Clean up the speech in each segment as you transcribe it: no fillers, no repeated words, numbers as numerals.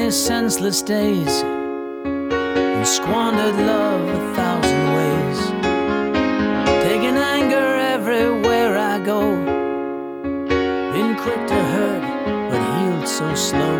many senseless days and squandered love 1,000 ways, taking anger everywhere I go, been quick to hurt but healed so slow.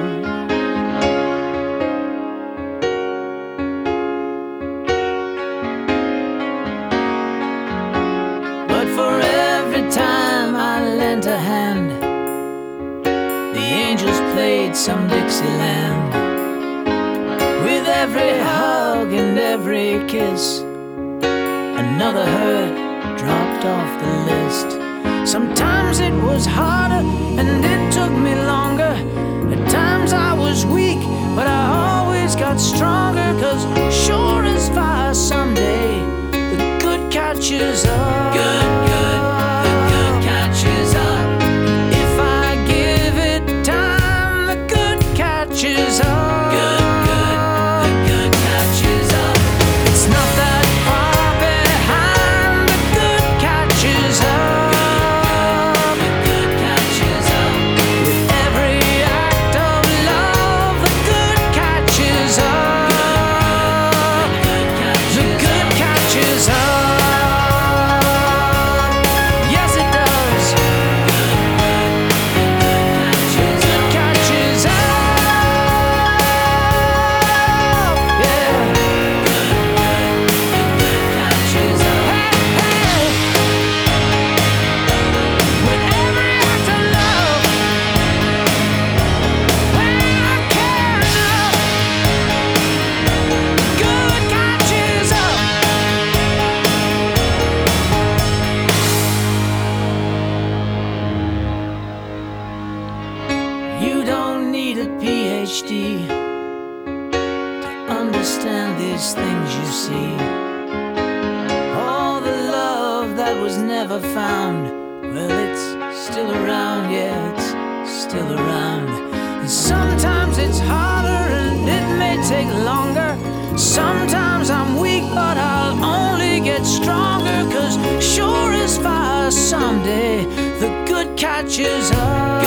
But for every time I lent a hand, the angels played some Dixieland. With every hug and every kiss, another hurt dropped off the list. Sometimes it was harder and it took me longer. At times I was weak, but I always got stronger. 'Cause sure as fire someday the good catches up. Good, the good catches up. If I give it time, the good catches up. Good, the good catches up. It's not that far behind, the good catches up. The good catches up. With every act of love, the good catches up. The good catches up. Yes, it does. The good catches up. Yeah. Catches up. Hey, with every act of love, when I care enough, good catches up. You don't need a PhD to understand these things you see. All the love that was never found, well, it's still around, yeah, it's still around. And sometimes it's harder and it may take longer. Sometimes I'm weak, but I'll only get stronger. 'Cause sure as fire someday the good catches up.